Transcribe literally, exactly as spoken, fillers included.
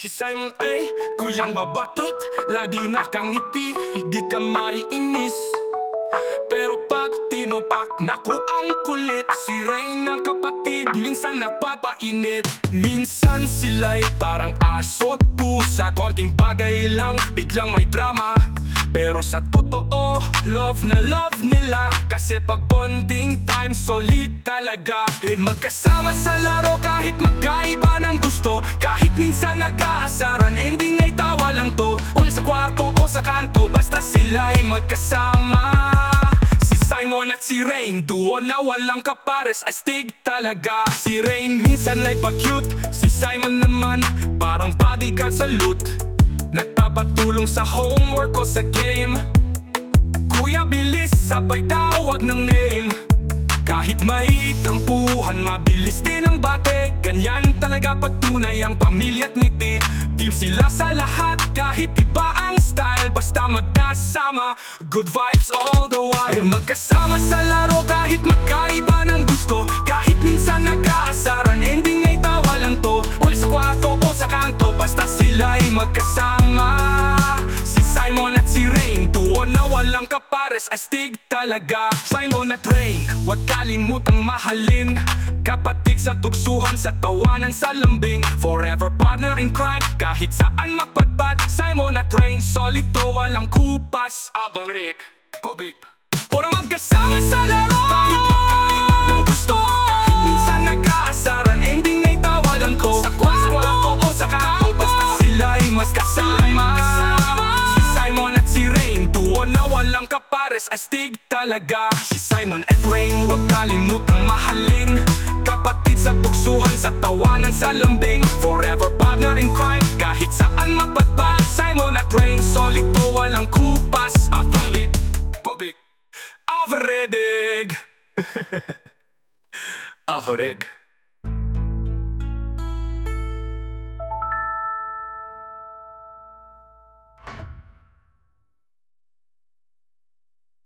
Si Simon ay kuyang mabatot, lagi nakangiti, hindi ka maiinis. Pero pag tinopak, naku ang kulit. Si Rain ang kapatid, minsan napapainit. Minsan sila'y parang aso't pusa, konting bagay lang, biglang may drama. Pero sa totoo, love na love nila. Kasi pag bonding time, solid talaga. Eh, magkasama sa laro kahit magkaiba ng gusto. Kahit minsan nagkaasaran, ending ay tawa lang to. O sa kwarto o sa kanto, basta sila'y magkasama. Si Simon at si Rain, duo na walang kapares, astig talaga. Si Rain minsan ay pa-cute, si Simon naman parang bodyguard sa loot. Nagpapatulong sa homework o sa game. Kuya bilis, sabay tawag ng name. Kahit may tampuhan, mabilis din ang bate. Ganyan talaga pag tunay ang pamilya't ngiti. Team sila sa lahat, kahit iba ang style. Basta magkasama, good vibes all the while. Magkasama sa laro kahit magkaiba ng gusto. Kahit minsan nagkaasaran, ending ay tawa lang to. O sa kwarto o sa kanto, basta sila'y magkasama. Si Simon at si Rain, duo na walang kapares, astig talaga. Simon at Rain, huwag kalimutang mahalin. Kapatid sa tuksuhan, sa tawanan, sa lambing. Forever partner in crime, kahit saan magpadpad. Simon at Rain, solid to, walang kupas. Abang Rick, Pobik, puro magkasama sa laro. Kahit magkaiba ng gusto, kahit minsan nagkaasaran, ending ay tawa lang ko. Sa kwarto o sa kanto, basta sila'y mas kasama. Si Simon at si Rain, duo na walang kapares, astig talaga. Si Simon at Rain, huwag kalimutang mahalin. Kapatid sa tuksuhan, sa tawanan, sa lambing. Forever partner in crime, kahit saan magpadpad. Simon at Rain, solid to, walang kupas. Avalit, Pobik, Averedig. Avereg.